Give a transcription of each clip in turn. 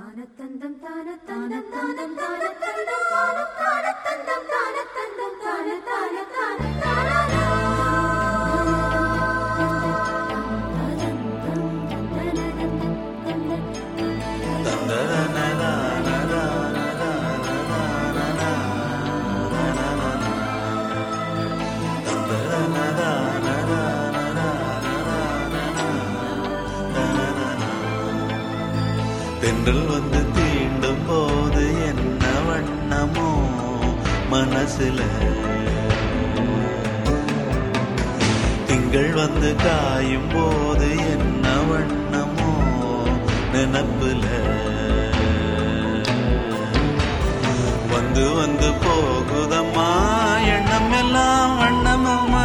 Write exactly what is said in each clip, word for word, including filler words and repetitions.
தென்றல் வந்து தீண்டும் போது என்ன வண்ணமோ மனசுல, திங்கள் வந்து காயும் போது என்ன வண்ணமோ நினப்புல, வந்து வந்து போகுதம்மா எண்ணம் எல்லாம் வண்ணமம்மா,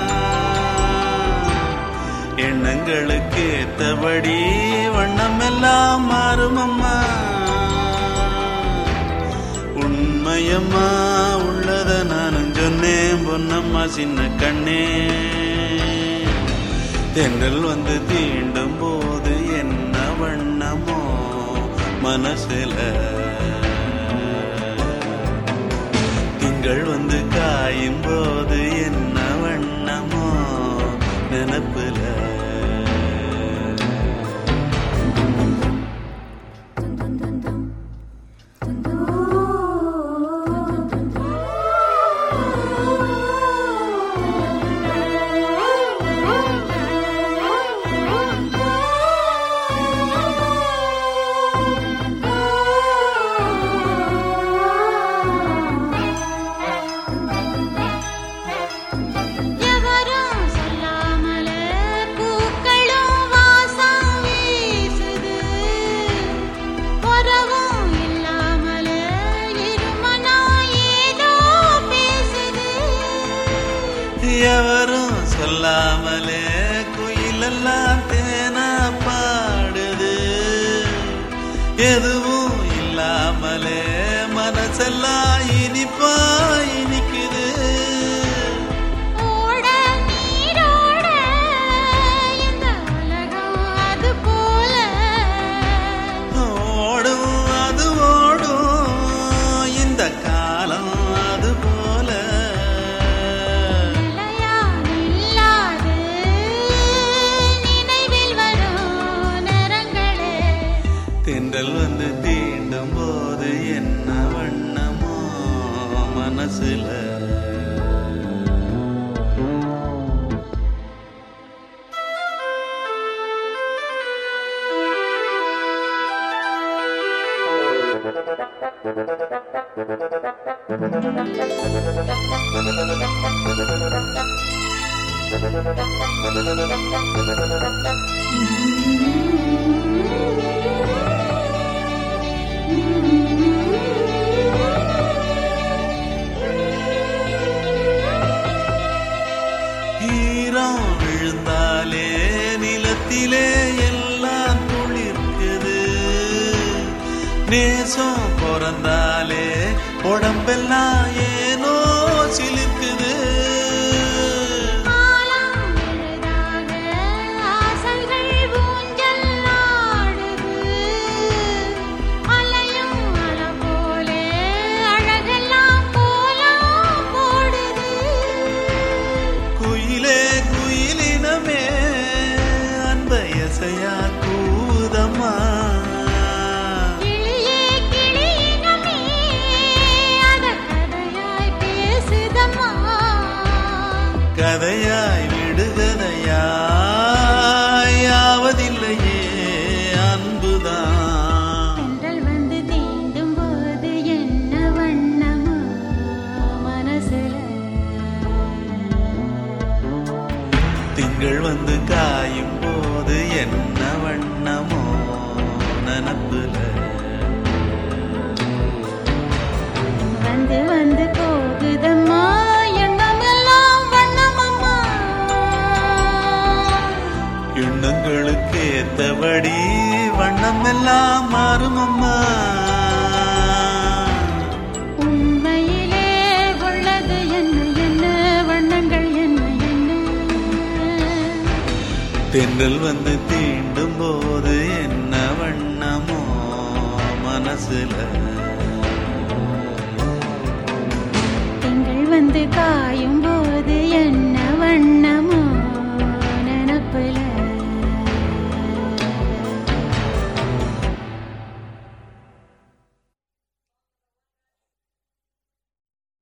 எண்ணங்களுக்கு ஏத்தபடி வண்ணம் எல்லாம் மாறுமம்மா, உண்மையம்மா உள்ளத நானும் சொன்னேன் பொன்னம்மா சின்ன கண்ணே, தென்றல் வந்து தீண்டும் போது என்ன வண்ணமோ மனசுல, திங்கள் வந்து காயும் போது என்ன வண்ணமோ நினப்புல. எவரும் சொல்லாமலே குயிலெல்லாம் தேனா பாடுது, எதுவும் இல்லாமலே மனசெல்லாம் இனிப்பா இனிக்குது, ஓட நீரோட இந்த உலகம் அது போல, ஓடும் அது ஓடும் இந்த காலம் அது போல, தென்றல் வந்து தீண்டும் போது என்ன வண்ணமோ மனசுல, ஈரம் விழுந்தாலே நிலத்திலே எல்லாம் துளிர்க்குது, நேசம் பிறந்தாலே உடம்பெல்லாம் ஏனோ சிலிர்க்குது, கூதம்மா கிளியே கிளியினமே அத கதையாய் பேசுதம்மா, கதையாய் விடுகதையாய் ஆவதில்லையே அன்புதான், தென்றல் வந்து தீண்டும் போது என்ன வண்ணமோ மனசுல, திங்கள் வந்து காயும் போது என்ன வண்ணமோ நினப்புல, வந்து வந்து போகுதம்மா எண்ணமெல்லாம் வண்ணமம்மா, எண்ணங்களுக்கு ஏத்தபடி வண்ணம் எல்லாம் மாறுமம்மா, உண்மையிலே உள்ளது என்ன என்ன வண்ணங்கள் என்ன என்ன, தென்றல் வந்து தீண்டும் போது என்ன வண்ணமோ மனசுல திங்கள் வந்து காயும்